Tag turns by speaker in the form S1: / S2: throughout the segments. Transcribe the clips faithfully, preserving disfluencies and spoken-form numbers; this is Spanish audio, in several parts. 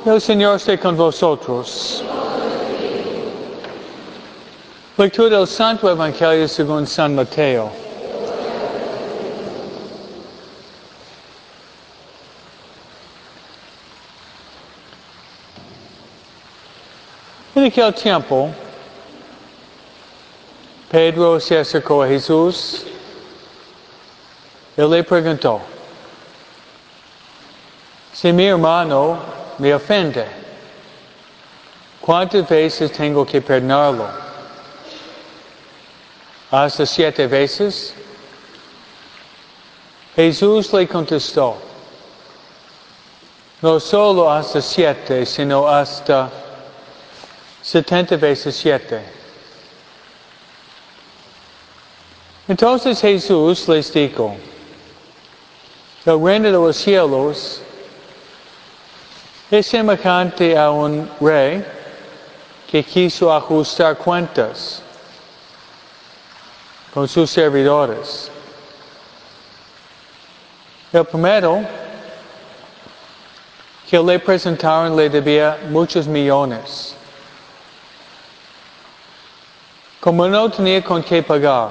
S1: El Señor esté con vosotros. Lectura del Santo Evangelio según San Mateo. En aquel tiempo, Pedro se acercó a Jesús y le preguntó: si mi hermano me ofende, ¿cuántas veces tengo que perdonarlo? ¿Hasta siete veces? Jesús le contestó: no solo hasta siete, sino hasta setenta veces siete. Entonces Jesús les dijo: el reino de los cielos es semejante a un rey que quiso ajustar cuentas con sus servidores. El primero que le presentaron le debía muchos millones. Como no tenía con qué pagar,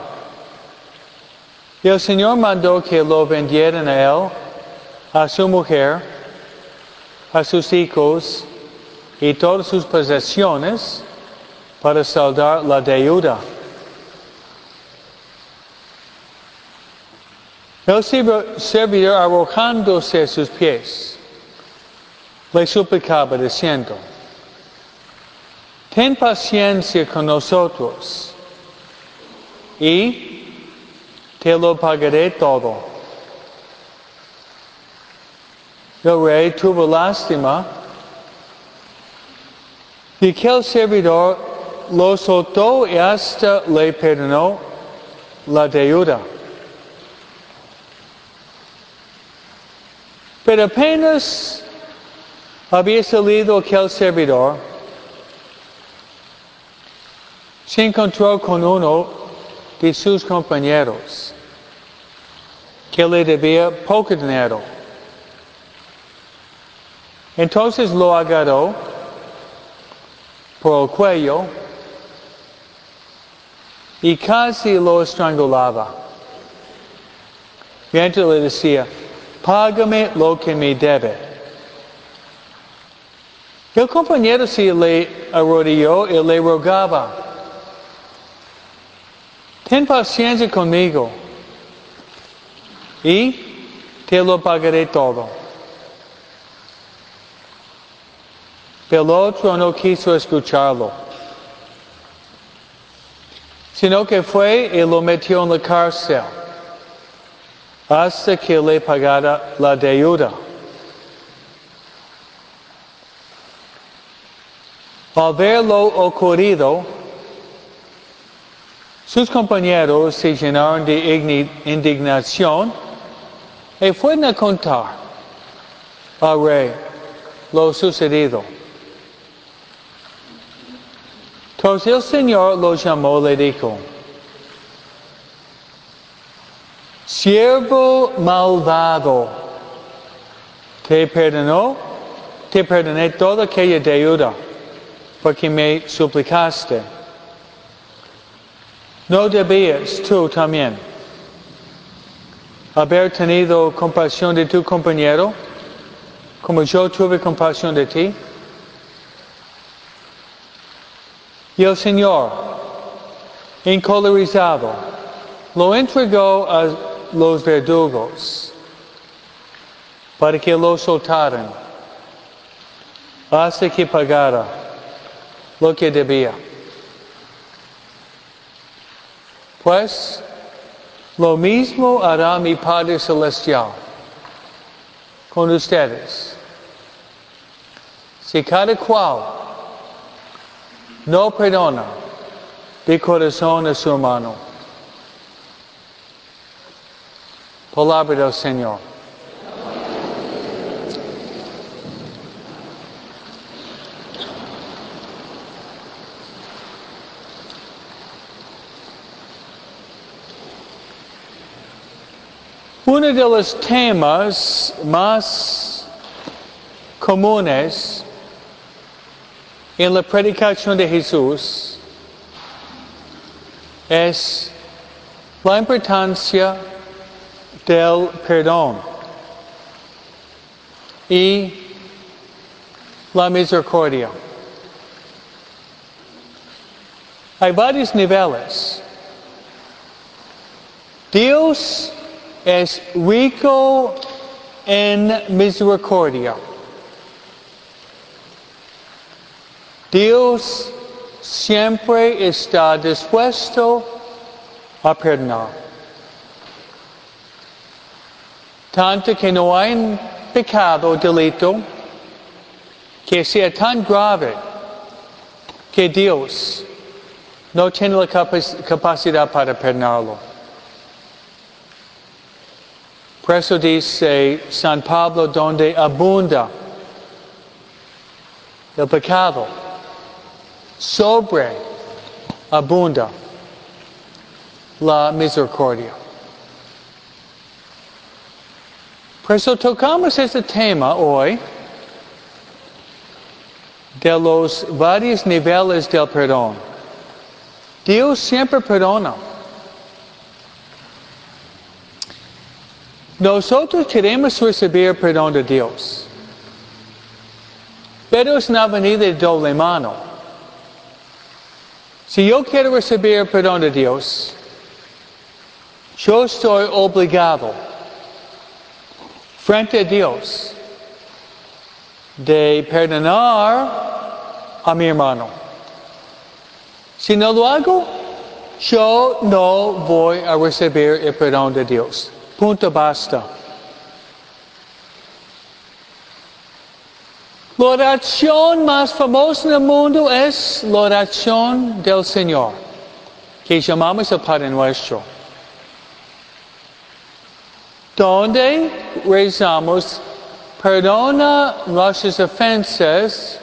S1: el Señor mandó que lo vendieran a él, a su mujer, a sus hijos y todas sus posesiones para saldar la deuda. El servidor, arrojándose a sus pies, le suplicaba diciendo: ten paciencia con nosotros y te lo pagaré todo. El rey tuvo lástima de que el servidor lo soltó y hasta le perdonó la deuda. Pero apenas había salido aquel servidor, se encontró con uno de sus compañeros que le debía poco dinero. Entonces lo agarró por el cuello y casi lo estrangulaba. Y entonces le decía: págame lo que me debe. El compañero se le arrodilló y le rogaba: ten paciencia conmigo y te lo pagaré todo. Pero el otro no quiso escucharlo, sino que fue y lo metió en la cárcel hasta que le pagara la deuda. Al ver lo ocurrido, sus compañeros se llenaron de indignación y fueron a contar al rey lo sucedido. Entonces el Señor lo llamó y le dijo: siervo malvado, te perdonó, te perdoné toda aquella deuda porque me suplicaste. ¿No debías tú también haber tenido compasión de tu compañero como yo tuve compasión de ti? Y el Señor, encolerizado, lo entregó a los verdugos para que lo soltaran hasta que pagara lo que debía. Pues lo mismo hará mi Padre Celestial con ustedes, si cada cual no perdona de corazón a su hermano. Palabra del Señor. Uno de los temas más comunes en la predicación de Jesús es la importancia del perdón y la misericordia. Hay varios niveles. Dios es rico en misericordia. Dios siempre está dispuesto a perdonar. Tanto que no hay un pecado o delito que sea tan grave que Dios no tiene la capac- capacidad para perdonarlo. Por eso dice San Pablo, donde abunda el pecado, sobre abunda la misericordia. Por eso tocamos este tema hoy de los varios niveles del perdón. Dios siempre perdona. Nosotros queremos recibir perdón de Dios, pero es una avenida de doble mano. Si yo quiero recibir perdón de Dios, yo estoy obligado frente a Dios de perdonar a mi hermano. Si no lo hago, yo no voy a recibir el perdón de Dios. Punto, basta. La oración más famosa en el mundo es la oración del Señor, que llamamos el Padre Nuestro, donde rezamos: perdona nuestras ofensas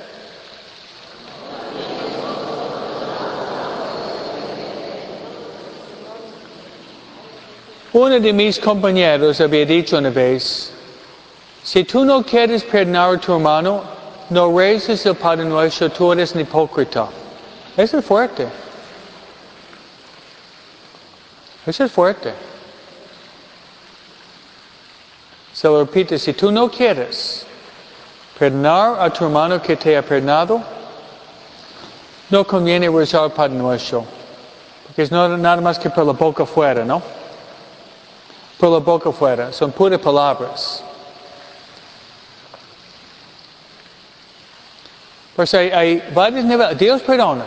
S1: Uno de mis compañeros había dicho una vez: si tú no quieres perdonar a tu hermano, no reces el Padre Nuestro, tú eres un hipócrita. Eso es fuerte. Eso es fuerte. Se lo repito: si tú no quieres perdonar a tu hermano que te ha perdonado, no conviene rezar el Padre Nuestro, porque es no, nada más que por la boca afuera, ¿no? Por la boca afuera, son puras palabras. Pues hay, hay varios niveles. Dios perdona.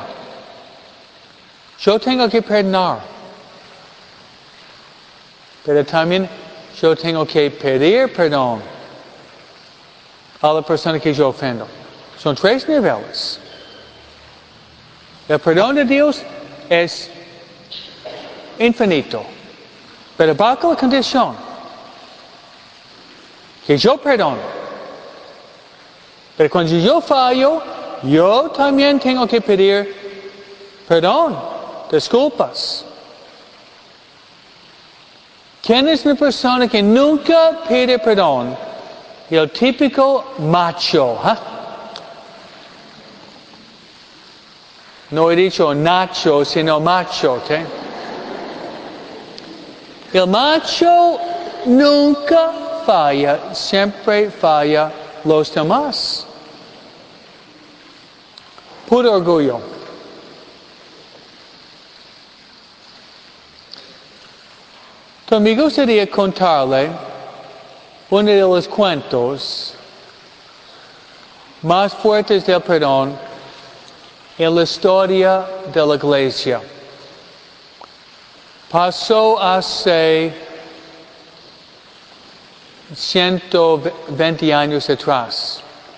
S1: Yo tengo que perdonar. Pero también yo tengo que pedir perdón a la persona que yo ofendo. Son tres niveles. El perdón de Dios es infinito, pero bajo la condición que yo perdono. Pero cuando yo fallo, yo también tengo que pedir perdón, disculpas. ¿Quién es una persona que nunca pide perdón? El típico macho, ¿eh? No he dicho Nacho, sino macho, ¿ok? El macho nunca falla, siempre falla los demás. Puro orgullo. Entonces me gustaría contarle uno de los cuentos más fuertes del perdón en la historia de la iglesia. Pasó hace ciento veinte años atrás.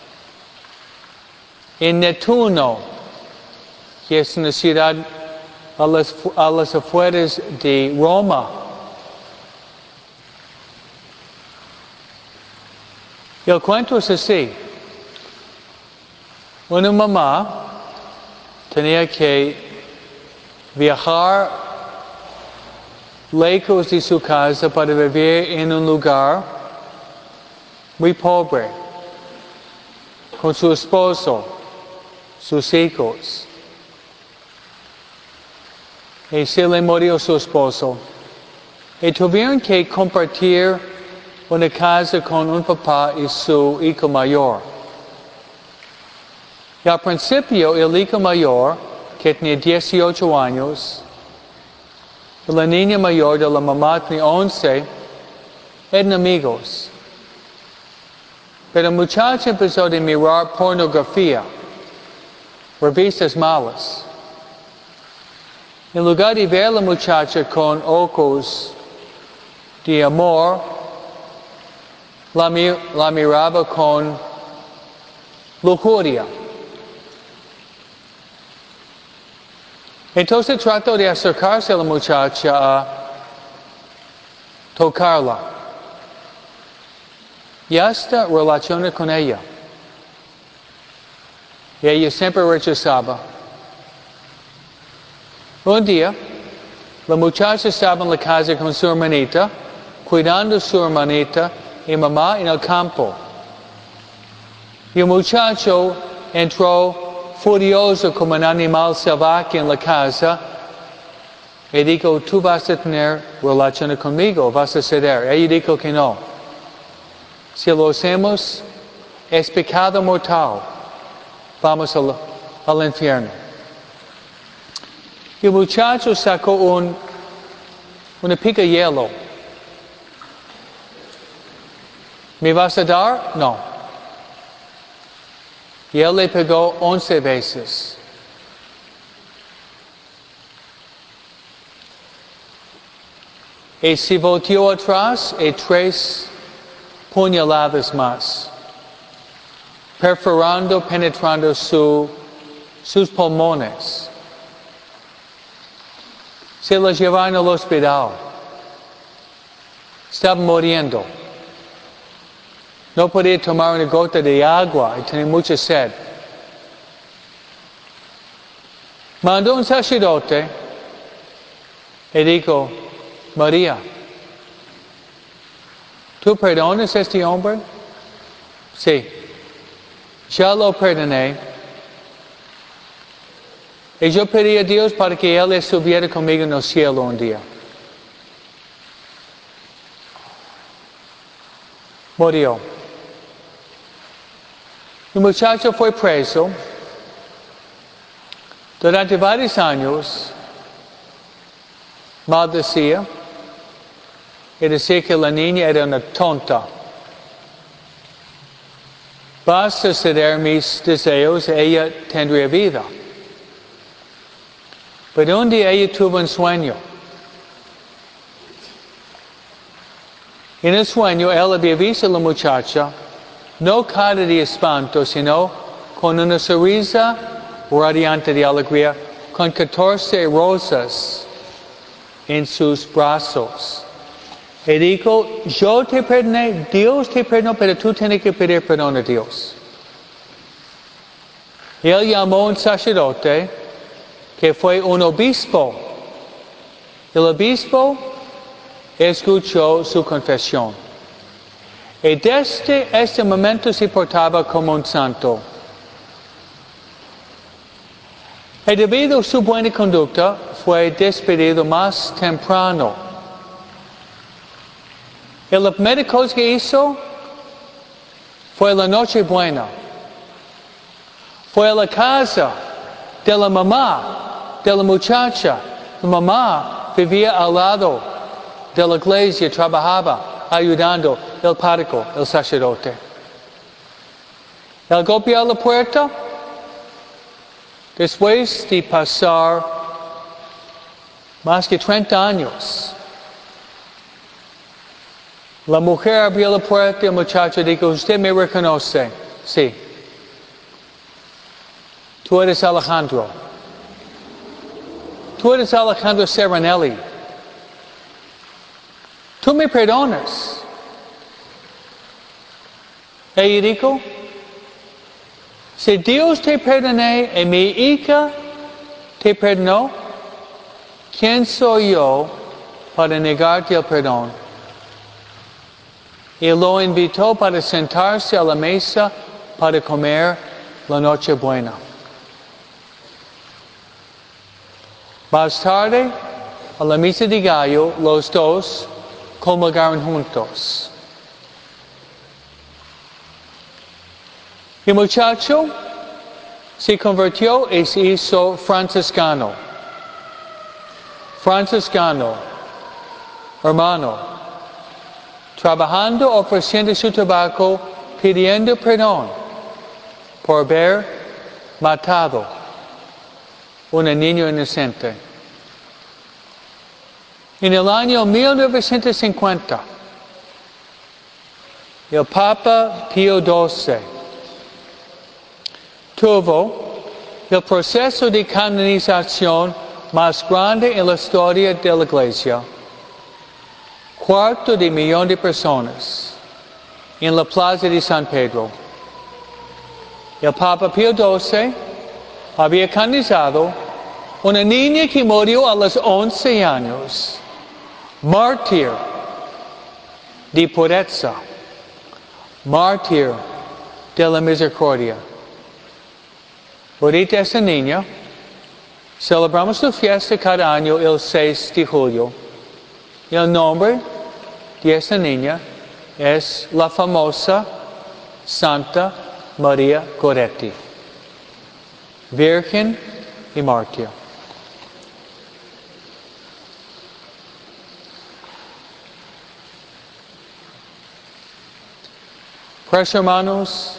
S1: En Nettuno, que es una ciudad a las, a las afueras de Roma. El cuento es así. Una mamá tenía que viajar lejos de su casa para vivir en un lugar muy pobre, con su esposo, sus hijos. Y se le murió su esposo. Y tuvieron que compartir una casa con un papá y su hijo mayor. Y al principio el hijo mayor, que tenía dieciocho años, y la niña mayor de la mamá tenía once, eran amigos. Pero el muchacho empezó a mirar pornografía, revistas malas. En lugar de ver a la muchacha con ojos de amor, la, la miraba con lujuria. Entonces trató de acercarse a la muchacha a tocarla. Y hasta relaciones con ella. Y ella siempre rechazaba. Un día, la muchacha estaba en la casa con su hermanita, cuidando a su hermanita y mamá en el campo. Y el muchacho entró furioso como un animal salvaje en la casa y dijo, tú vas a tener relaciones conmigo, vas a ceder. Ella dijo que no. Si lo hacemos, es pecado mortal. Vamos al, al infierno. Y el muchacho sacó un, una pica de hielo. ¿Me vas a dar? No. Y él le pegó once veces. Y se volteó atrás y tres puñaladas más, perforando, penetrando su, sus pulmones. Se la llevaron al hospital. Estaba muriendo. No podía tomar una gota de agua y tenía mucha sed. Mandó un sacerdote y dijo, María, ¿tú perdonas a este hombre? Sí. Ya lo perdoné. Y yo pedí a Dios para que Él estuviera conmigo en el cielo un día. Murió. El muchacho fue preso. Durante varios años, maldecía y decía que la niña era una tonta. Basta ceder mis deseos y ella tendría vida. Pero un día ella tuvo un sueño. En el sueño él había visto a la muchacha, no cara de espanto, sino con una sonrisa radiante de alegría, con catorce rosas en sus brazos. Y dijo, yo te perdoné, Dios te perdonó, pero tú tienes que pedir perdón a Dios. Y él llamó a un sacerdote, que fue un obispo. El obispo escuchó su confesión. Y desde este momento se portaba como un santo. Y debido a su buena conducta, fue despedido más temprano. Y la primera cosa que hizo fue la Nochebuena. Fue a la casa de la mamá de la muchacha. La mamá vivía al lado de la iglesia, trabajaba ayudando el párroco, el sacerdote. Él golpeó la puerta. Después de pasar más que treinta años, la mujer abrió la puerta y el muchacho dijo, ¿usted me reconoce? Sí. Tú eres Alejandro. Tú eres Alejandro Serenelli. Tú me perdonas. Ella dijo, si Dios te perdoné y mi hija te perdonó, ¿quién soy yo para negarte el perdón? Y lo invitó para sentarse a la mesa para comer la Nochebuena. Más tarde, a la misa de gallo, los dos comulgaron juntos. El muchacho se convirtió y se hizo franciscano. Franciscano, hermano, trabajando, ofreciendo su tabaco, pidiendo perdón por haber matado un niño inocente. En el año mil novecientos cincuenta, el Papa Pío doce tuvo el proceso de canonización más grande en la historia de la Iglesia. Cuarto de millón de personas en la plaza de San Pedro. El Papa Pío doce había canonizado una niña que murió a los once años, mártir de pureza, mártir de la misericordia. Ahorita esa niña, celebramos su fiesta cada año el seis de julio. El nombre de esa niña es la famosa Santa María Goretti, Virgen y mártir. Pues hermanos,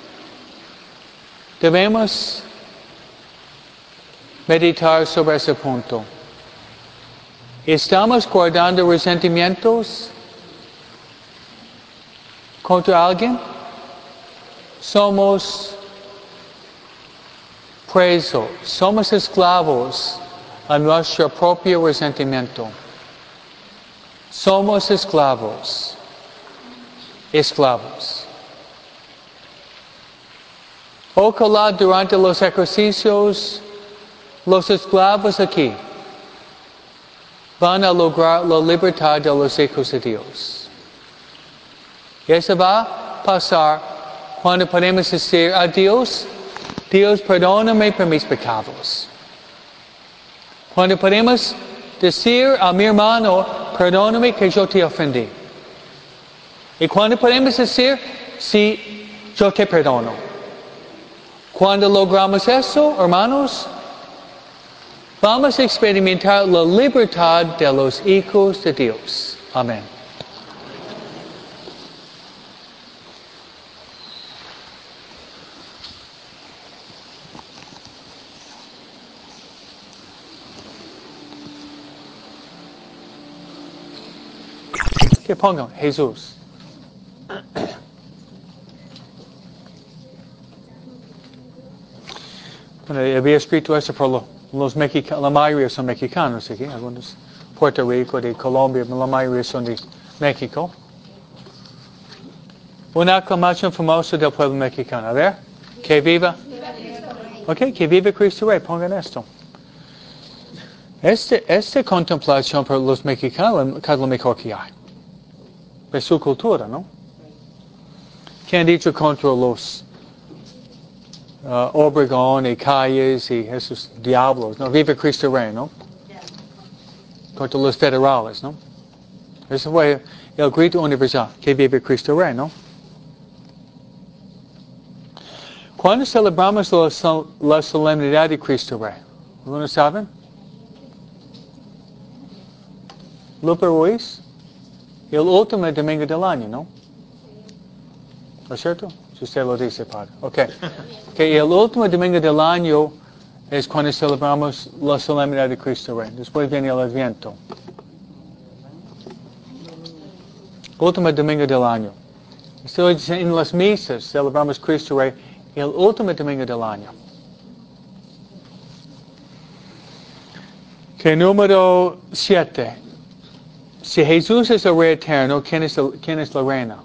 S1: debemos meditar sobre ese punto. ¿Estamos guardando resentimientos contra alguien? Somos presos, somos esclavos a nuestro propio resentimiento. Somos esclavos, esclavos. Ojalá durante los ejercicios, los esclavos aquí van a lograr la libertad de los hijos de Dios. Y eso va a pasar cuando podemos decir a Dios, Dios, perdóname por mis pecados. Cuando podemos decir a mi hermano, perdóname que yo te ofendí. Y cuando podemos decir, sí, yo te perdono. Cuando logramos eso, hermanos, vamos a experimentar la libertad de los hijos de Dios. Amén. Que pongan Jesús. Bueno, había escrito eso por lo, los mexicanos, la mayoría son mexicanos aquí, algunos Puerto Rico, de Colombia, la mayoría son de México. Una aclamación famosa del pueblo mexicano. A ver, que viva. Ok, que viva Cristo Rey, pongan esto. Este, esta contemplación por los mexicanos es lo mejor que hay. Es su cultura, ¿no? ¿Qué han dicho contra los uh, Obregón y Calles y esos diablos? ¿No? Viva Cristo Rey, ¿no? Contra los federales, ¿no? Ese fue el grito universal, que vive Cristo Rey, ¿no? ¿Cuándo celebramos la, la solemnidad de Cristo Rey? ¿Algunos saben? Lupe Ruiz, el último domingo del año, ¿no? ¿No es cierto? Si usted lo dice, Padre. Ok. Que el último domingo del año es cuando celebramos la solemnidad de Cristo Rey. Después viene el Adviento. Último domingo del año. En las misas celebramos Cristo Rey el último domingo del año. Que número siete. Si Jesús es el Rey eterno, ¿quién es, el, quién es la reina?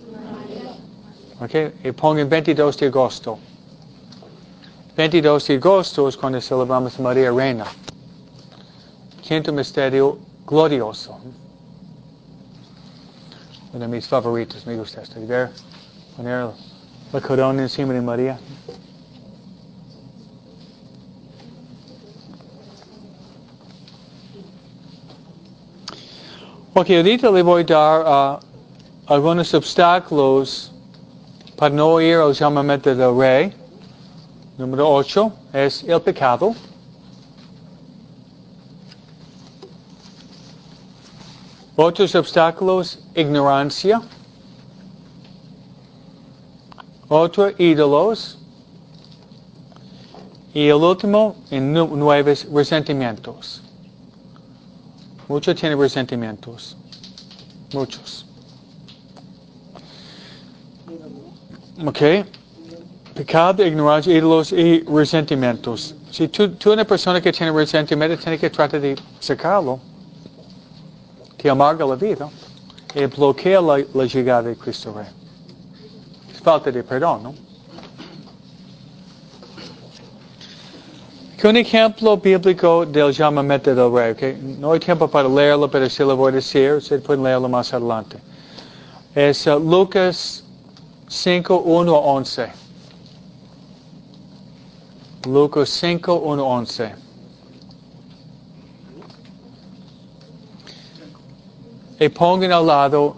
S1: Okay. Y pongan veintidós de agosto. veintidós de agosto es cuando celebramos a María Reina. Quinto misterio glorioso. Uno de mis favoritos, me gusta esto. Ver, poner la corona encima de María. Ok, ahorita le voy a dar uh, algunos obstáculos para no ir al llamamiento del rey. Número ocho es el pecado. Otros obstáculos, ignorancia. Otro, ídolos. Y el último, en nueve, resentimientos. Muchos tienen resentimientos. Muchos. Ok. Pecado, ignorancia, ídolos y resentimientos. Si tú, tú eres una persona que tiene resentimiento, tienes que tratar de sacarlo. Que amarga la vida. Y bloquea la, la llegada de Cristo Rey. Es falta de perdón, ¿no? Un ejemplo bíblico del llamamiento del rey, ¿okay? No hay tiempo para leerlo, pero sí lo voy a decir, ustedes pueden leerlo más adelante. Es uh, Lucas cinco, uno a once. Lucas cinco, uno a once. Y pongan al lado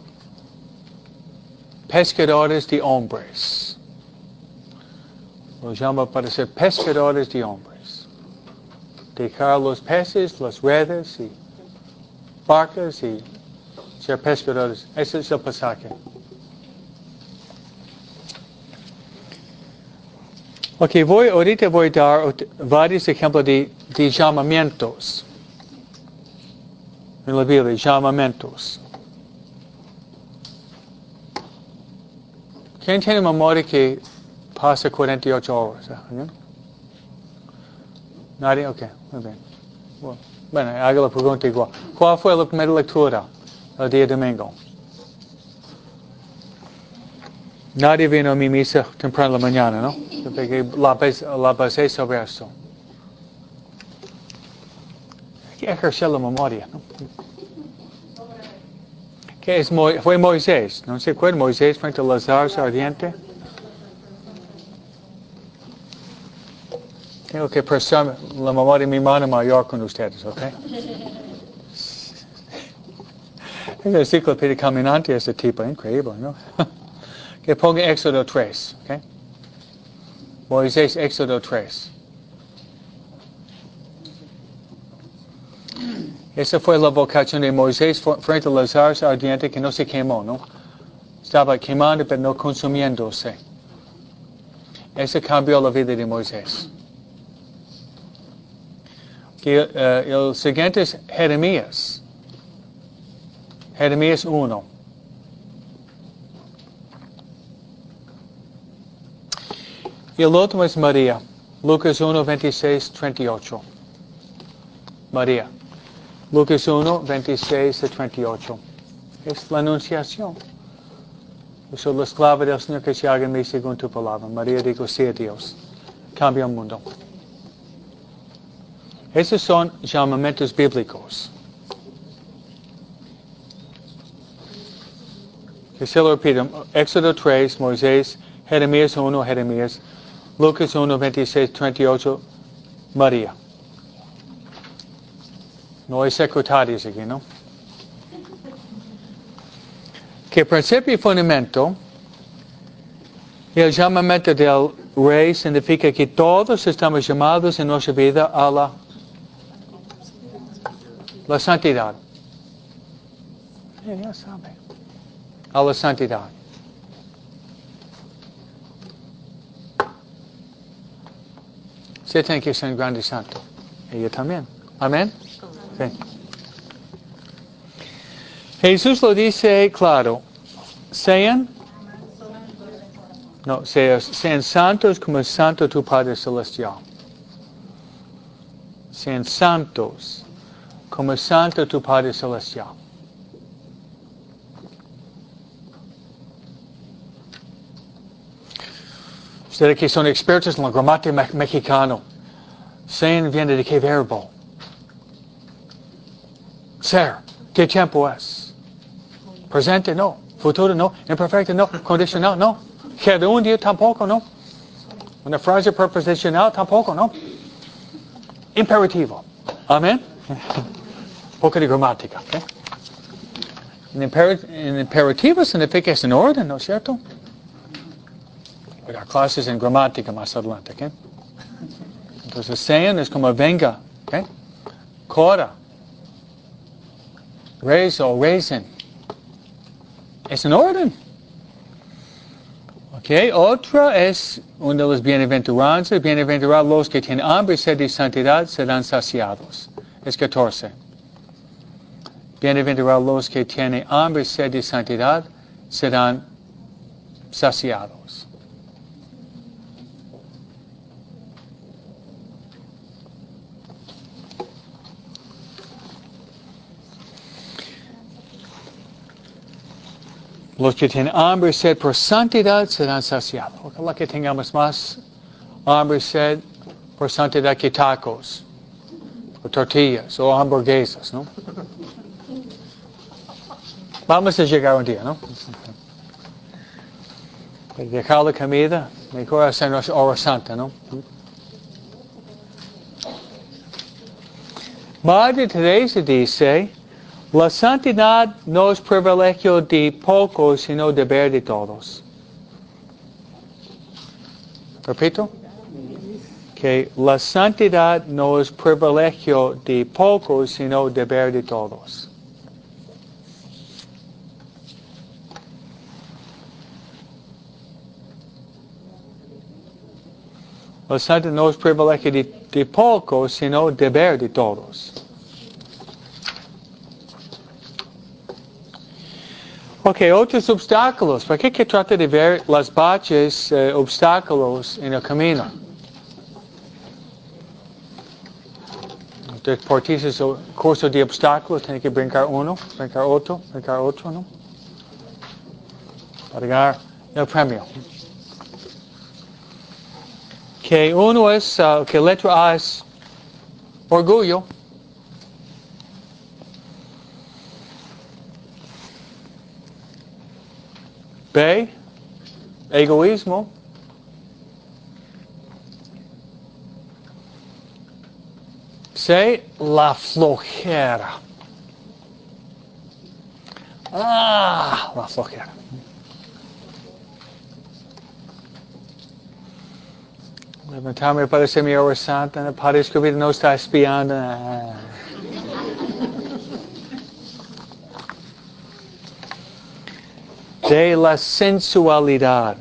S1: pescadores de hombres. Los llama para ser pescadores de hombres. Dejar los peces, las redes y barcas y ser pescadores. Ese es el pasaje. Ok, voy, ahorita voy a dar varios ejemplos de, de llamamientos. En la Biblia, llamamientos. ¿Quién tiene memoria que pasa cuarenta y ocho horas? ¿Eh? ¿Nadie? Ok, muy bien. Bueno, bueno, hago la pregunta igual. ¿Cuál fue la primera lectura el día domingo? Nadie vino a mi misa temprano en la mañana, ¿no? Yo pegué la, la basé sobre esto. Hay que ejercer la memoria, ¿no? ¿Qué es Mo fue Moisés? ¿No se acuerdan? Moisés frente a la zarza ardiente. Tengo que prestar la memoria de mi hermano mayor con ustedes, ¿ok? Es el enciclopedia caminante ese tipo, increíble, ¿no? Que ponga Éxodo tres, ¿ok? Moisés, Éxodo tres. Esa fue la vocación de Moisés frente a la zarza ardiente que no se quemó, ¿no? Estaba quemando pero no consumiéndose. Eso cambió la vida de Moisés. Que, uh, el siguiente es Jeremías. Jeremías uno. Y el último es María. Lucas uno, veintiséis, treinta y ocho. María. Lucas uno, veintiséis a treinta y ocho. Es la anunciación. Yo soy la esclava del Señor, que se haga en mí según tu palabra. María dijo sí a Dios. Cambia el mundo. Esos son llamamientos bíblicos. Que se lo repito. Éxodo tres, Moisés. Jeremías uno, Jeremías. Lucas uno, veintiséis, treinta y ocho. María. No hay secretarios aquí, ¿no? Que principio y fundamento, el llamamiento del rey significa que todos estamos llamados en nuestra vida a la, la santidad. Ya sabe. A la santidad. Usted tiene que ser un grande santo. Y yo también. Amén. Sí. Jesús lo dice claro. Sean, no, sean, sean santos como es santo tu Padre Celestial. Sean santos como es santo tu Padre Celestial. Ustedes que son expertos en la gramática me mexicana. Sean viene de qué verbo. Ser. ¿Qué tiempo es? Presente, no. Futuro, no. Imperfecto, no. Condicional, no. Gerundio, tampoco, no. Una frase preposicional, tampoco, no. Imperativo. Amén. Un poco de gramática, ¿ok? En, imper en imperativo significa es en orden, ¿no es cierto? Habrá clases en gramática más adelante, ¿ok? Entonces, sean es como venga, ¿ok? Cora. Rezo, recen. Es en orden. ¿Ok? Otra es una de las bienaventuranzas. Bienaventurados los que tienen hambre y sed de santidad serán saciados. Es catorce. Bienaventurados los que tienen hambre y sed de santidad serán saciados. Los que tienen hambre y sed por santidad serán saciados. Ojalá que tengamos más hambre y sed por santidad que tacos, o tortillas, o hamburguesas, ¿no? Vamos a llegar un día, ¿no? Dejar la comida, mejor hacer nuestra hora santa, ¿no? Madre Teresa dice, la santidad no es privilegio de pocos, sino deber de todos. Repito, que la santidad no es privilegio de pocos, sino deber de todos. La santidad no es privilegio de, de pocos, sino deber de todos. Ok, otros obstáculos. ¿Por qué que trata de ver las baches, eh, obstáculos en el camino? Deportistas, curso de obstáculos, tienen que brincar uno, brincar otro, brincar otro, ¿no? Para ganar el premio. Que uno es, uh, que letra A es orgullo. B, egoísmo. C, la flojera. Ah, la flojera. Levantarme para hacer mi hora santa, para escribir no está espiando. De la sensualidad.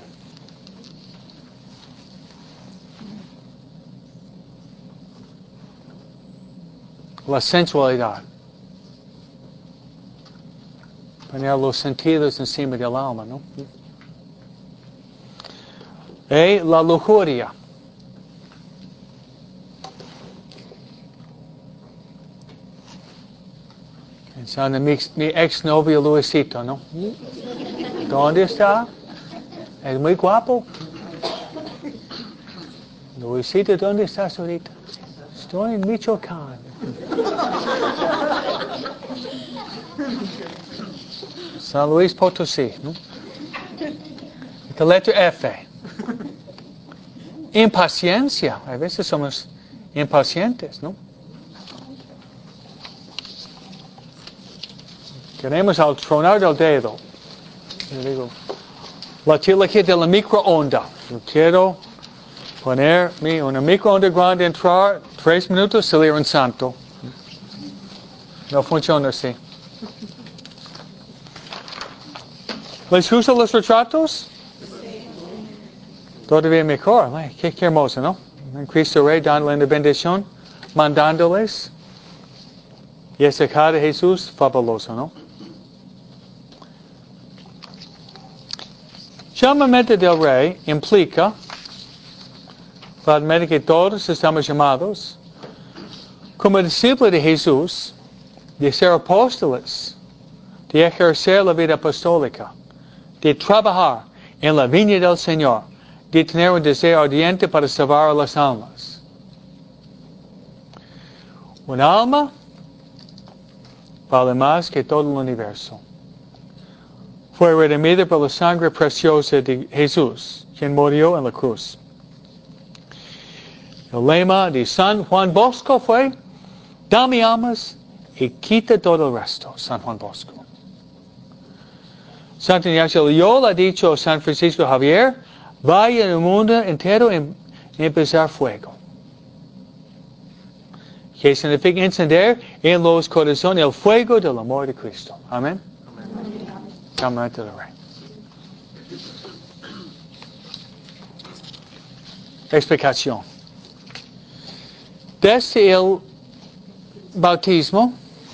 S1: La sensualidad. Poner los sentidos encima del alma, ¿no? E la lujuria. Pensando en mi, mi exnovio Luisito, ¿no? ¿Dónde está? Es muy guapo. Luisito, ¿dónde estás ahorita? Estoy en Michoacán. San Luis Potosí, ¿no? La letra F. Impaciencia. A veces somos impacientes, ¿no? Queremos al tronar del dedo. Yo digo, la teología de la microonda. Yo quiero poner mi, una microonda grande, entrar, tres minutos, salir un santo. No funciona así. ¿Les gustan los retratos? Todavía mejor. Ay, qué, qué hermoso, ¿no? En Cristo Rey dándole la bendición, mandándoles. Y esa cara de Jesús, fabuloso, ¿no? Llamamiento del Rey implica, claramente que todos estamos llamados, como discípulos de Jesús, de ser apóstoles, de ejercer la vida apostólica, de trabajar en la viña del Señor, de tener un deseo ardiente para salvar a las almas. Un alma vale más que todo el universo. Fue redimida por la sangre preciosa de Jesús, quien murió en la cruz. El lema de San Juan Bosco fue, dame almas y quita todo el resto, San Juan Bosco. Santo Ignacio de Loyola ha dicho San Francisco Javier, vaya al mundo entero y empezar fuego. Que significa encender en los corazones el fuego del amor de Cristo. Amén. Amén. Explicación. Desde el bautismo,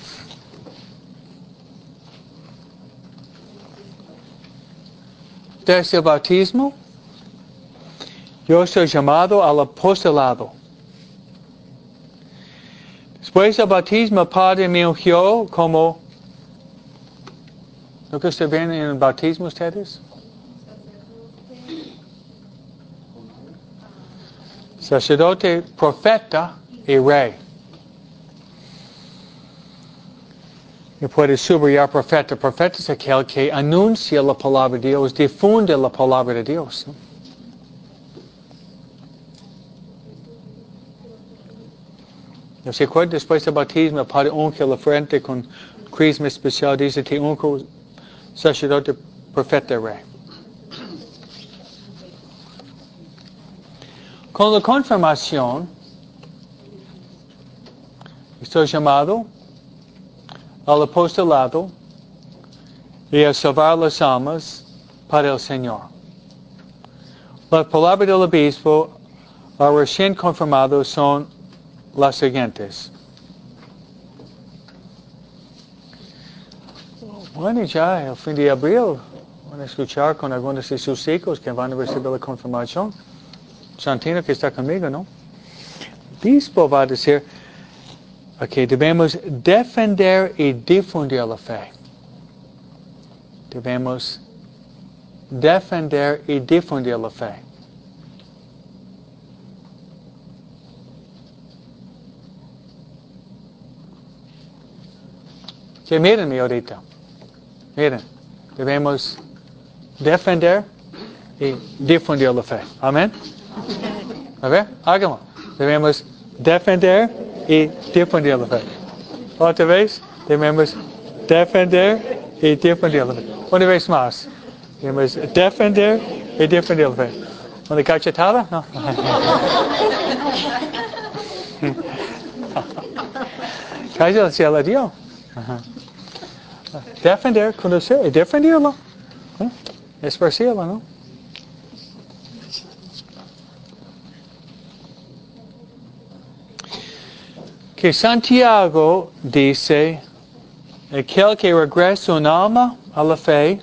S1: desde el bautismo, yo soy llamado al apostolado. Después del bautismo, el Padre me ungió como... ¿Lo que ustedes ven en el bautismo ustedes? Sacerdote, profeta y rey. Y puede subrayar profeta. Profeta es aquel que anuncia la palabra de Dios, difunde la palabra de Dios. ¿No se acuerdan? Después del bautismo, el Padre unge la frente con crisma especial. Dice, te unjo sacerdote, profeta y rey. Con la confirmación, estoy llamado al apostolado y a salvar las almas para el Señor. Las palabras del obispo al recién confirmado son las siguientes. Bueno, ya el fin de abril van a escuchar con algunos de sus hijos que van a recibir la confirmación. Santino que está conmigo, ¿no? El obispo va a decir que debemos defender y difundir la fe. Debemos defender y difundir la fe. Que mírenme ahorita. Miren, debemos defender y difundir la fe. Amén. A ver, háganlo. Debemos defender y difundir la fe. Otra vez, debemos defender y difundir la fe. Una vez más. Debemos defender y difundir la fe. ¿Una cachetada? No. Cállate, se la dio. Defender, conocer y defenderlo. ¿Eh? Esparcirlo, ¿no? Que Santiago dice, aquel que regresa un alma a la fe,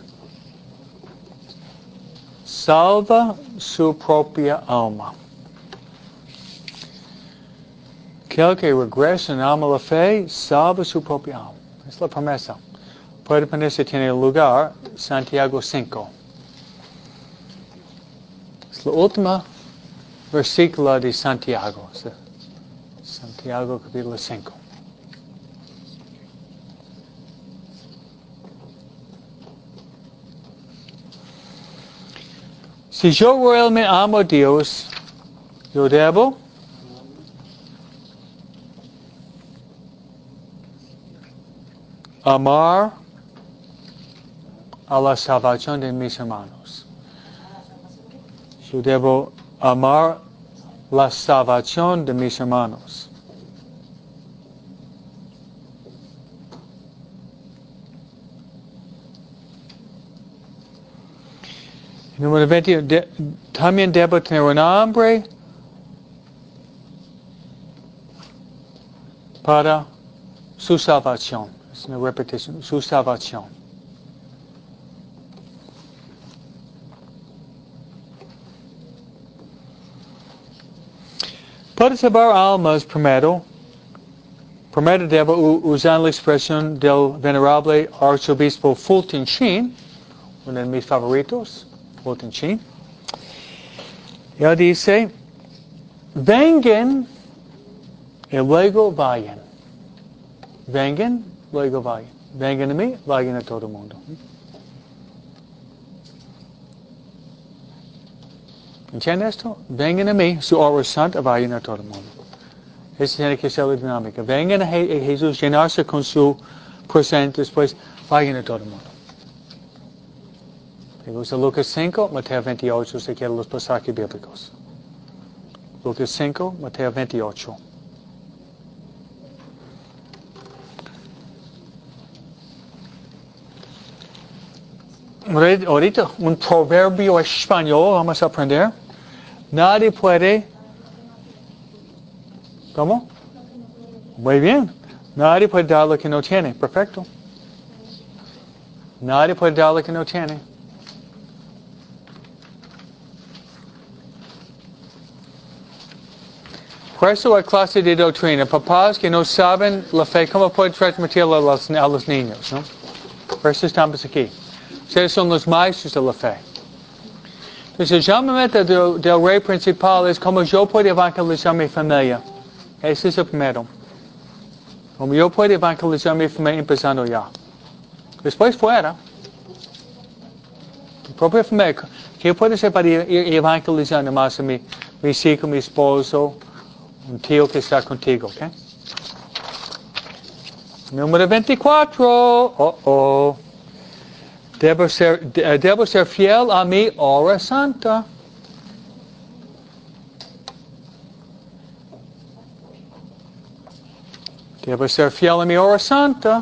S1: salva su propia alma. Aquel que regresa un alma a la fe, salva su propia alma. Es la promesa. Puede ponerse, tiene lugar, Santiago cinco. Es la última versículo de Santiago. Santiago capítulo cinco. Si yo realmente amo a Dios, yo debo amar a la salvación de mis hermanos. Yo debo amar la salvación de mis hermanos. Número veinte, de, también debo tener un hambre para su salvación. Es una repetición, su salvación. Para salvar almas, primero, primero debo usar la expresión del venerable arzobispo Fulton Sheen, uno de mis favoritos, Fulton Sheen. Él dice, vengan y luego vayan. Vengan, luego vayan. Vengan a mí, vayan a todo el mundo. ¿Entienden esto? Vengan a mí, su obra santa, vayan a todo el mundo. Esa tiene que ser la dinámica. Vengan a Jesús, llenarse con su presente, después vayan a todo el mundo. ¿Te gusta Lucas cinco? Mateo veintiocho, si quieren los pasajes bíblicos. Lucas cinco, Mateo veintiocho. Ahorita, un proverbio español vamos a aprender. Nadie puede... ¿Cómo? Muy bien. Nadie puede dar lo que no tiene. Perfecto. Nadie puede dar lo que no tiene. Por eso hay clase de doctrina. Papás que no saben la fe, ¿cómo pueden transmitirla a los, a los niños? ¿No? Por eso estamos aquí. Ustedes son los maestros de la fe. Entonces el llamamiento del, del rey principal es como yo puedo evangelizar mi familia. Ese es el primero. Como yo puedo evangelizar mi familia empezando ya. Después fuera. Mi propia familia. ¿Qué puedo hacer para ir, ir evangelizando más a mi, mis hijos, mi esposo, un tío que está contigo? ¿Okay? Número veinticuatro. Oh, oh. Debo ser, de, debo ser fiel a mi hora santa. Debo ser fiel a mi hora santa.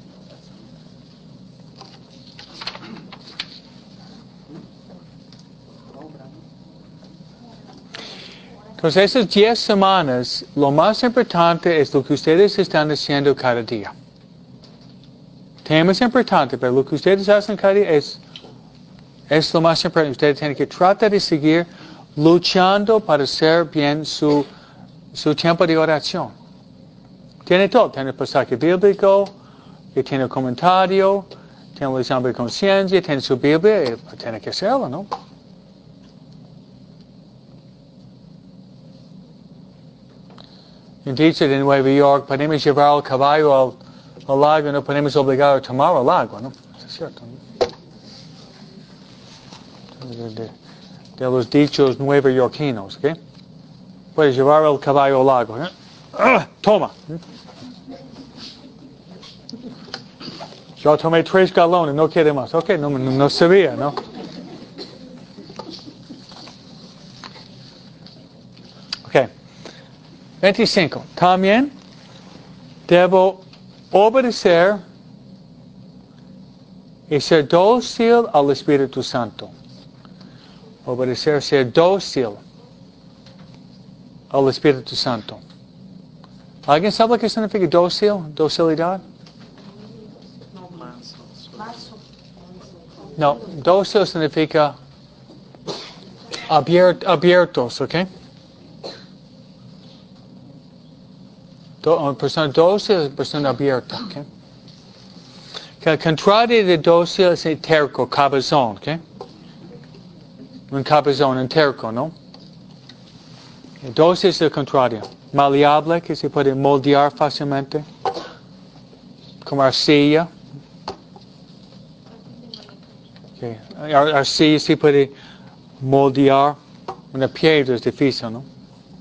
S1: Entonces, esas diez semanas, lo más importante es lo que ustedes están haciendo cada día. Tema es importante, pero lo que ustedes hacen cada día es, es lo más importante. Ustedes tienen que tratar de seguir luchando para hacer bien su, su tiempo de oración. Tiene todo. Tiene el pasaje bíblico, y tiene el comentario, tiene el examen de conciencia, tiene su Biblia, y tiene que hacerlo, ¿no? En dicho de Nueva York, podemos llevar el caballo al, al lago, no podemos obligar a tomar el agua, ¿no? Eso es cierto, ¿no? De, de, de los dichos nuevoyorquinos, ¿ok? Puedes llevar el caballo al lago, ¿eh? ¡Ah! Toma. Yo tomé tres galones, no quiere más. Ok, no, no, no sabía, ¿no? Ok. veinticinco. También debo obedecer y ser dócil al Espíritu Santo. Obedecer, ser dócil al Espíritu Santo. ¿Alguien sabe lo que significa dócil? ¿Docilidad? No, dócil significa abiert, abiertos, ¿ok? Do, una persona dócil es una persona abierta, ¿ok? Que el contrario de dócil es terco, cabezón, ¿ok? Un cabezón, un terco, ¿no? El dócil es el contrario. Maleable, que se puede moldear fácilmente. Como arcilla. Okay. Ar arcilla se puede moldear. Una piedra es difícil, ¿no?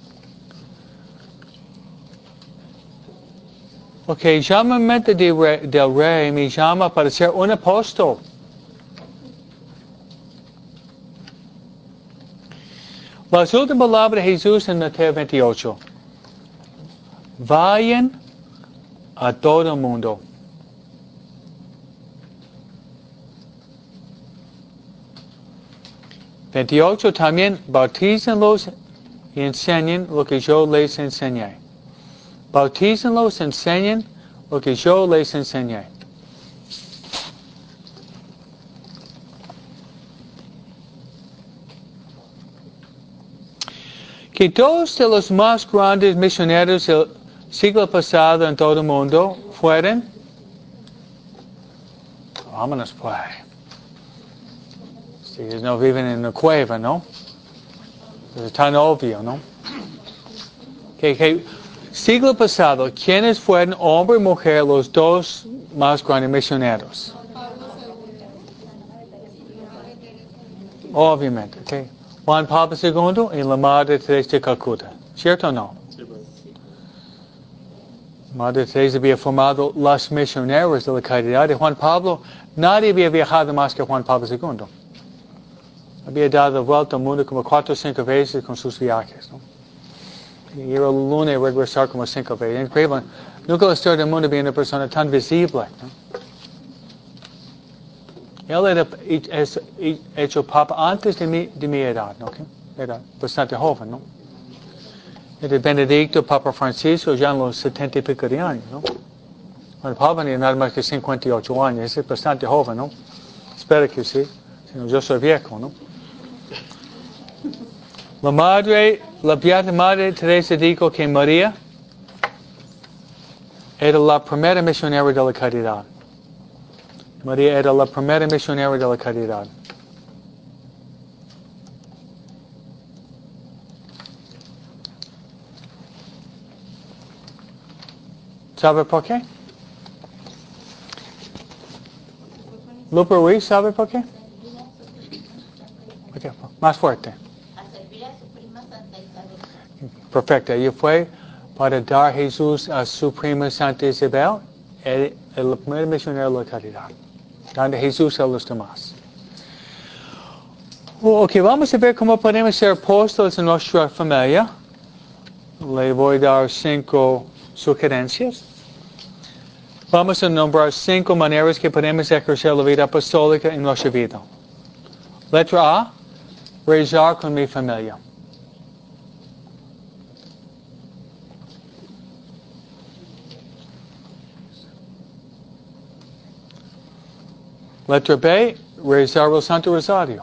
S1: Ok, llamamiento de re, del rey me llama para ser un apóstol. Las últimas palabras de Jesús en Mateo veintiocho. Vayan a todo el mundo. veintiocho también bautícenlos y enseñen lo que yo les enseñé. Bautícenlos, enseñen lo que yo les enseñé. Que dos de los más grandes misioneros del siglo pasado en todo el mundo fueron, vámonos pues, si ellos no viven en una cueva, ¿no? Es tan obvio, ¿no? Que, que siglo pasado, ¿quiénes fueron, hombre y mujer, los dos más grandes misioneros? Obviamente, ¿ok? Juan Pablo segundo y la Madre Teresa de Calcuta. ¿Cierto o no? Madre Teresa había formado los misioneros de la caridad de Juan Pablo. Nadie había viajado más que Juan Pablo segundo. había dado vuelta al mundo como cuatro o cinco veces con sus viajes, ¿no? Y ir a la luna y regresar como cinco veces. Increíble. Nunca en la historia del mundo había una persona tan visible, ¿no? Él era es, hecho papa antes de mi, de mi edad, ¿no? ¿Okay? Era bastante joven, ¿no? Era Benedicto, Papa Francisco, ya en los setenta y pico de años, ¿no? El Papa tenía nada más que cincuenta y ocho años, es bastante joven, ¿no? Espero que sí, si no yo soy viejo, ¿no? La madre, la Beata Madre Teresa dijo que María era la primera misionera de la caridad. María era la primera misionera de la caridad. ¿Sabe por qué? Lupe Ruiz, ¿sabe por qué? Okay, más fuerte. Perfecto. Ella fue para dar Jesús a su prima Santa Isabel, el, el primer misionero de la caridad, dando Jesús a los demás. Ok, vamos a ver cómo podemos ser apóstoles en nuestra familia. Le voy a dar cinco sugerencias. Vamos a nombrar cinco maneras que podemos ejercer la vida apostólica en nuestra vida. Letra A, rezar con mi familia. Letra B, rezar el Santo Rosario.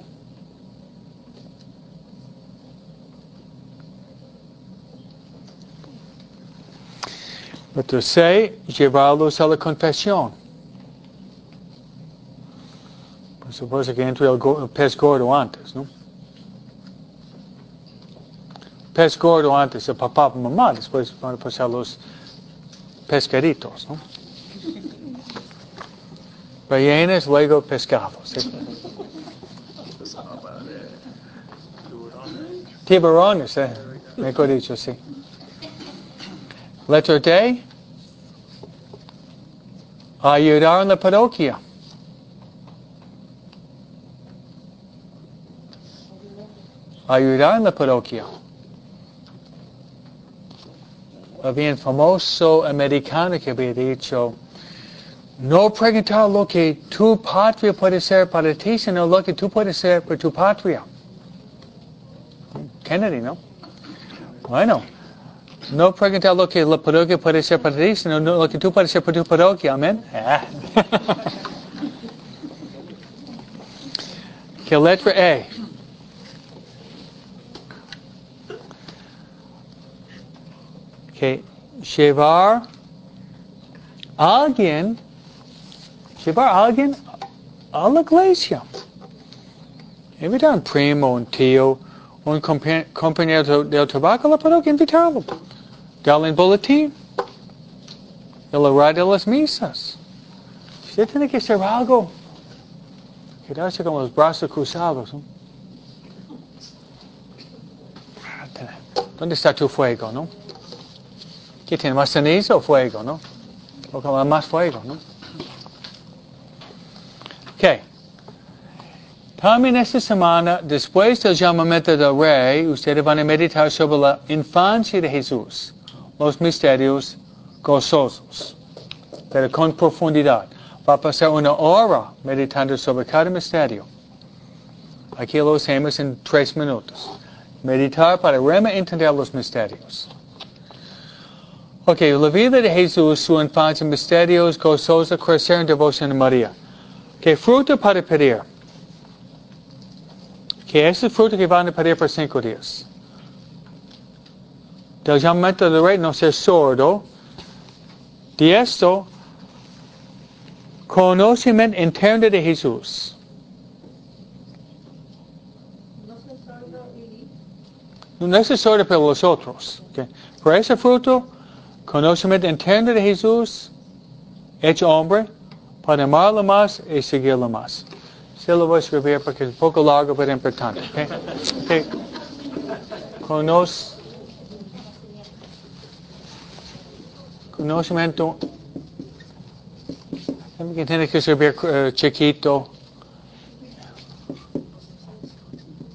S1: Letra C, llevarlos a la confesión. Por supuesto que entre el, go- el pez gordo antes, ¿no? Pez gordo antes, el papá y mamá, después van a pasar los pescaditos, ¿no? Ballenas, luego pescados. ¿Sí? Tiburones, eh, mejor dicho, sí. Letra D, ayudar en la parroquia. Ayudar en la parroquia. Había un famoso americano que había dicho, no preguntar lo que tu patria puede ser para ti, sino lo que tú puedes ser para tu patria. Kennedy, ¿no? Bueno, no preguntar lo que la parroquia puede ser para ti, sino lo que tú puedes ser para tu parroquia. Amén. Ah. Que letra E. Que llevar a alguien, llevar a alguien a la iglesia. Invitar a un primo, un tío, un compa- compañero del trabajo a la parroquia, invitarlo. Darle un boletín. El horario de las misas. Usted tiene que hacer algo. Quedarse con los brazos cruzados, ¿no? ¿Dónde está tu fuego, no? ¿Qué tiene, más ceniza o fuego, no? O con más fuego, ¿no? Ok. También esta semana, después del llamamiento del Rey, ustedes van a meditar sobre la infancia de Jesús, los misterios gozosos, pero con profundidad. Va a pasar una hora meditando sobre cada misterio. Aquí lo hacemos en tres minutos. Meditar para realmente entender los misterios. Ok, la vida de Jesús, su infancia, misterios gozosos, crecer en devoción a María. ¿Qué fruto para pedir? Que es el fruto que van a pedir por cinco días. Del llamamiento del Rey, no ser sordo. De esto, conocimiento interno de Jesús. No es sordo para los otros. Okay. Por ese fruto, conocimiento interno de Jesús, hecho hombre, para amarlo más y seguirlo más. Se lo voy a escribir porque es un poco largo pero importante. Okay. Okay. Conoce, conocimiento, que tiene que escribir uh, chiquito.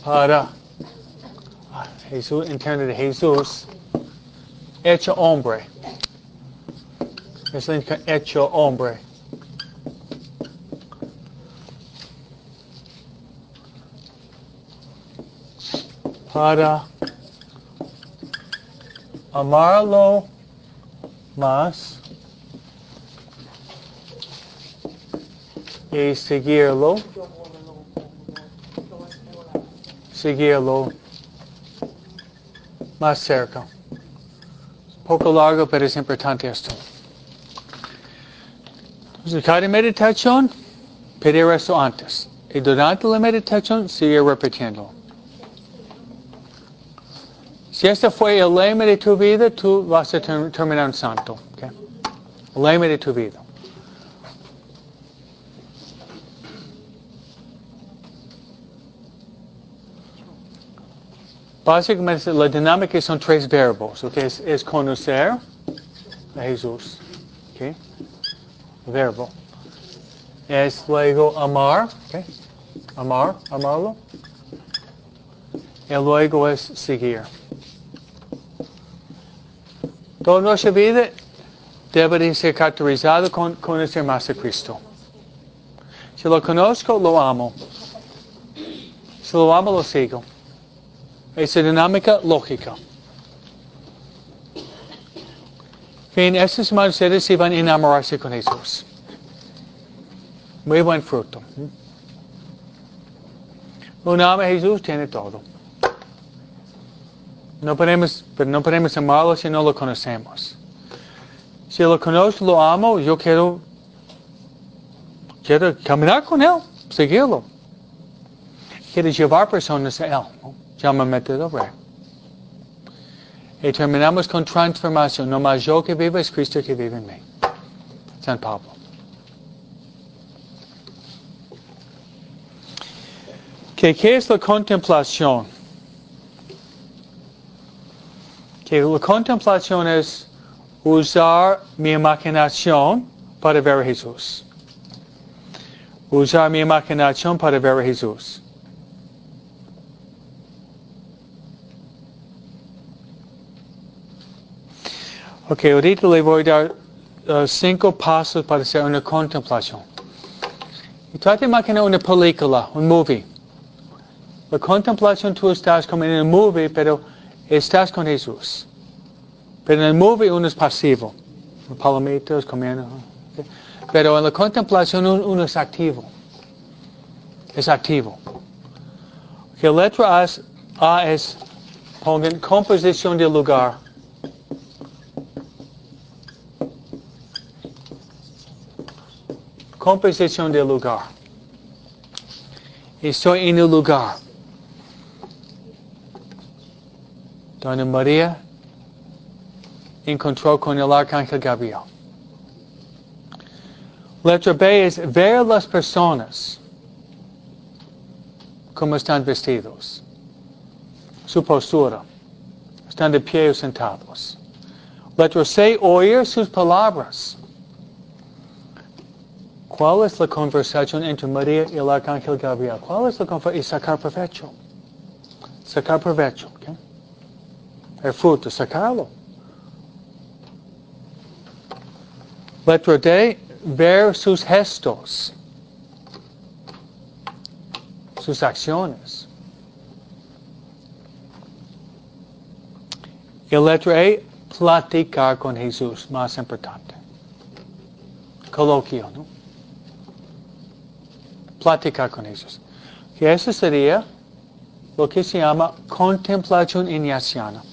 S1: para Jesús, interno de Jesús, hecho hombre. Es hecho hombre. Para amarlo más y seguirlo, seguirlo más cerca. Poco largo, pero es importante esto. Entonces, cada meditación, pedir esto antes. Y durante la meditación, seguir repitiendo. Si este fue el lema de tu vida, tú vas a ter- terminar un santo. ¿Okay? El lema de tu vida. Básicamente, la dinámica son tres verbos. ¿Okay? Es, es conocer a Jesús. ¿Okay? Verbo. Es luego amar. ¿Okay? Amar, amarlo. Y luego es seguir. Toda nuestra vida debe ser caracterizada con conocer más a Cristo. Si lo conozco, lo amo. Si lo amo, lo sigo. Esa dinámica lógica. Bien, estas semanas ustedes se van a enamorarse con Jesús. Muy buen fruto. Un ama a Jesús tiene todo. No podemos, pero no podemos amarlo si no lo conocemos. Si lo conozco, lo amo, yo quiero, quiero caminar con Él, seguirlo. Quiero llevar personas a Él. ¿No? Llámame del Rey. Y terminamos con transformación. No más yo que vivo, es Cristo que vive en mí. San Pablo. ¿Qué, qué es la contemplación? Que la contemplación es usar mi imaginación para ver a Jesús. Usar mi imaginación para ver a Jesús. Ok, ahorita le voy a dar uh, cinco pasos para hacer una contemplación. Y trata de imaginar una película, un movie. La contemplación tú estás como en un movie, pero estás con Jesús. Pero en el movie uno es pasivo. Palomitas, comiendo. Okay. Pero en la contemplación uno es activo. Es activo. Okay, letra A es, A es, pongan composición del lugar. Composición del lugar. Estoy en el lugar donde María encontró con el arcángel Gabriel. Letra B es ver las personas como están vestidos. Su postura. Están de pie o sentados. Letra C, oír sus palabras. ¿Cuál es la conversación entre María y el arcángel Gabriel? ¿Cuál es la conversación? Y sacar provecho. Sacar provecho. ¿Okay? El fruto, sacarlo. Letra D, ver sus gestos. Sus acciones. Y letra E, platicar con Jesús, más importante. Coloquio, ¿no? Platicar con Jesús. Y eso sería lo que se llama contemplación ignaciana.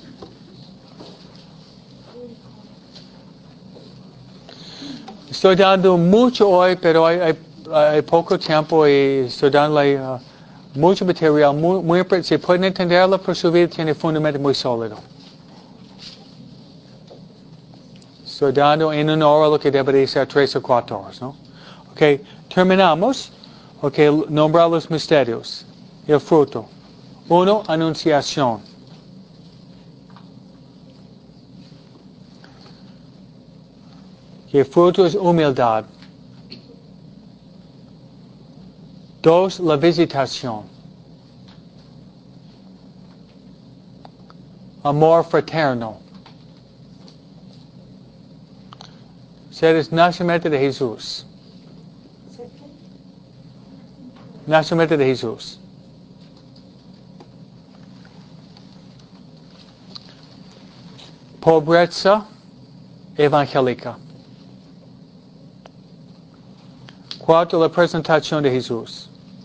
S1: Estoy dando mucho hoy, pero hay, hay, hay poco tiempo y estoy dando uh, mucho material. Muy, muy, si pueden entenderlo por su vida, tiene fundamento muy sólido. Estoy dando en una hora lo que debería ser tres o cuatro horas, ¿no? Ok, terminamos. Ok, nombrar los misterios. El fruto. Uno, anunciación. El fruto es humildad. Dos, la visitación. amor fraterno. Seres nacimiento de Jesús. Nacimiento de Jesús. Pobreza evangélica. Cuarto, la presentación de Jesús.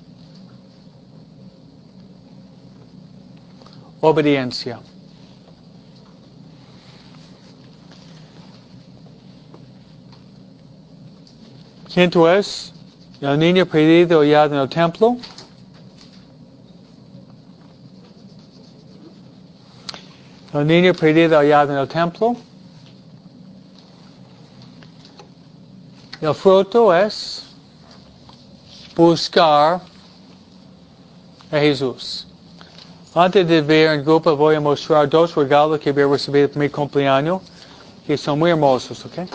S1: Obediencia. Quinto es el niño perdido hallado en el templo. El niño perdido hallado en el templo. El fruto es buscar a Jesús. Antes de ver en grupo voy a mostrar dos regalos que voy a recibir por mi cumpleaños, que son muy hermosos, ¿ok?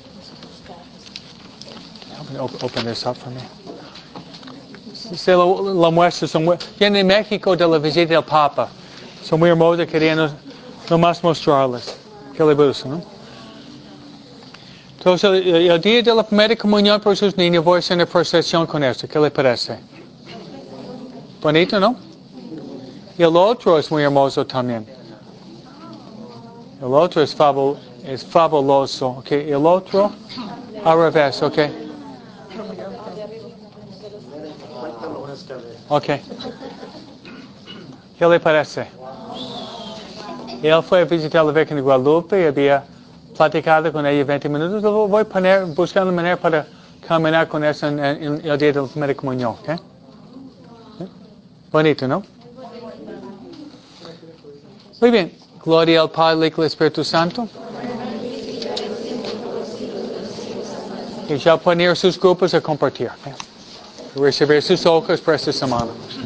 S1: Open this up for me. Se lo, lo muestro, son muy, vienen de México de la visita del Papa. Son muy hermosos, quería no, nomás mostrarles. ¿Qué le gusta, no? Entonces, el, el día de la primera comunión por sus niños voy a hacer una procesión con esto. ¿Qué le parece? Bonito, ¿no? Y el otro es muy hermoso también. El otro es, fabul, es fabuloso. Okay. El otro, al revés, ¿ok? Ok. ¿Qué le parece? Él fue a visitar la Virgen de Guadalupe y había platicado con ella veinte minutos. Lo voy a poner, buscar una manera para caminar con eso en, en, en el día de la primera comunión. ¿Okay? ¿Sí? Bonito, ¿no? Muy bien. Gloria al Padre, al Espíritu Santo. Y ya poner sus grupos a compartir. ¿Okay? Recibir sus ojos para esta semana.